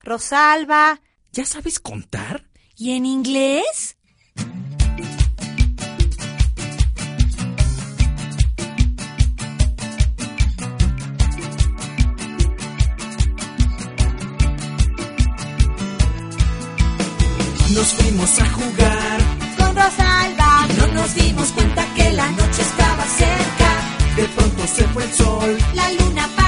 Rosalba. ¿Ya sabes contar? ¿Y en inglés? Nos fuimos a jugar Con Rosalba. no nos dimos cuenta que la noche estaba cerca. De pronto se fue el sol. La luna